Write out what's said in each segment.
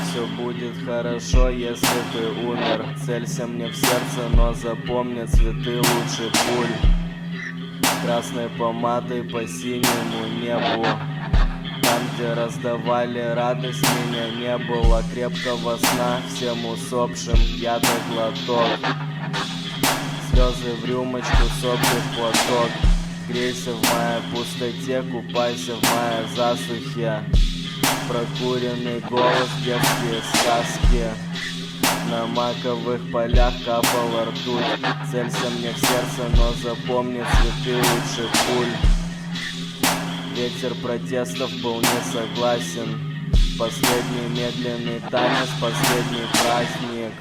Все будет хорошо, если ты умер. Целься мне в сердце, но запомни, цветы лучше пуль. Красной помадой по синему небу. Там, где раздавали радость, меня не было. Крепкого сна всем усопшим, я так глоток. Слезы в рюмочку, сопли в платок. Грейся в моей пустоте, купайся в моей засухе. Прокуренный голос, детские сказки. На маковых полях капала ртуть. Целься мне в сердце, но запомни, цветы лучше пуль. Ветер протестов был не согласен. Последний медленный танец, последний праздник.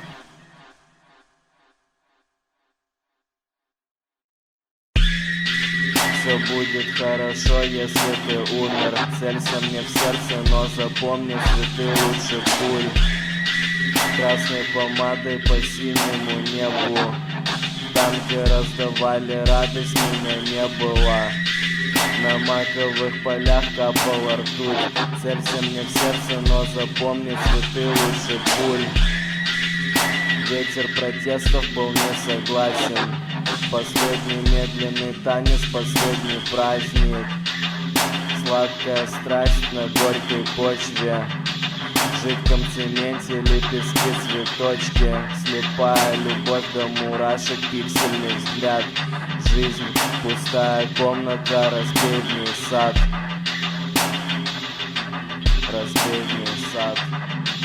Все будет хорошо, если ты умер. Целься мне в сердце, но запомни, цветы лучше пуль. Красной помадой по синему небу. Там, где раздавали радость, меня не было. На маковых полях капала ртуть. Целься мне в сердце, но запомни, цветы лучше пуль. Ветер протестов был не согласен. Последний медленный танец, последний праздник. Сладкая страсть на горькой почве. В жидком цементе лепестки, цветочки. Слепая любовь до мурашек, пиксельный взгляд. Жизнь, пустая комната, разбей сад. Разбей сад.